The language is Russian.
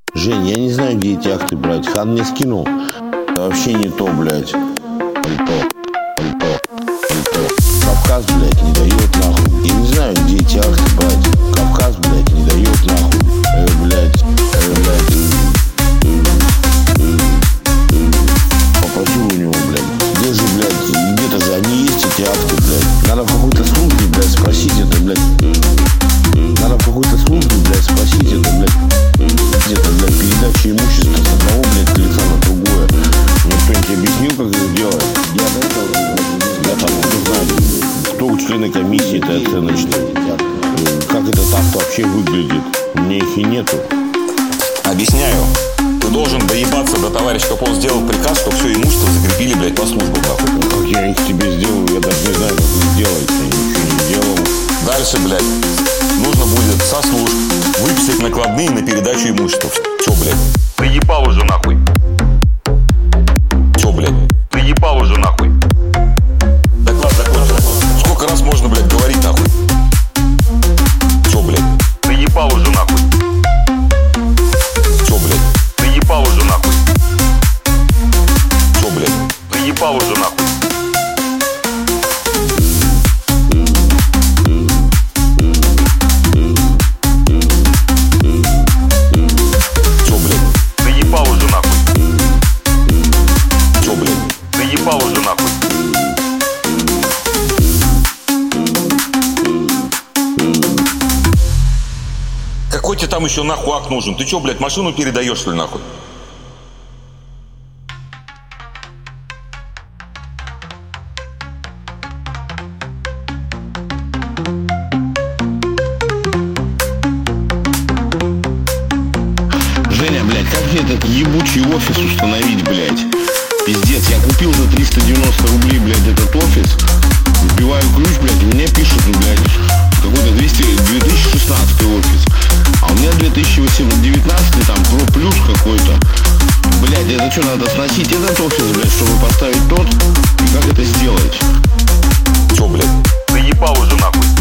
Жень, я не знаю, где эти акты брать. Хан мне скинул. Это вообще не то, блядь. Не то. Кавказ, блядь, не дает нахуй. Я не знаю, где эти акты брать. Кавказ, блядь, не дает нахуй. Попросил у него, блядь. Где же, блядь, где-то же они есть, эти акты, блядь. Надо в какой-то службе, блядь, спросить это, блядь. Надо в какой-то службе, блядь, спросить это, блядь. Где-то, блядь, передача имущества с одного, блядь, лица на другое. Мне кто-нибудь объяснил, как это делать? Я там не знаю, кто члены комиссии этой оценочной. Как этот акт вообще выглядит? У меня их и нету. Объясняю. Ты должен доебаться до товарища, чтобы он сделал приказ, чтобы все имущество закрепили, блядь, по службам, нахуй. Ну, как я их тебе сделаю, я даже не знаю, как их делать. Я ничего не делал. Дальше, блядь, нужно будет со служб выписать накладные на передачу имущества. Че, блядь? Приебал уже нахуй. Че, блядь? Приебал уже нахуй. Доклад закончен. Сколько раз можно, блядь, говорить нахуй? Че, блядь? Приебал уже нахуй. Че, блядь? Приебал уже нахуй. Че, блядь? Приебал уже нахуй. Ебал уже нахуй. Какой тебе там еще нахуй акт нужен? Ты че, блядь, машину передаешь, что ли, нахуй? Женя, блядь, как мне этот ебучий офис установить, блядь? Пиздец, я купил за 390 рублей, блядь, этот офис. Вбиваю ключ, блядь, и мне пишут, ну, блядь, какой-то 2016 офис. А у меня 2019 там Pro Plus какой-то. Блядь, это что, надо сносить этот офис, блядь, чтобы поставить тот? И как это сделать? Че, блядь, заебал уже нахуй.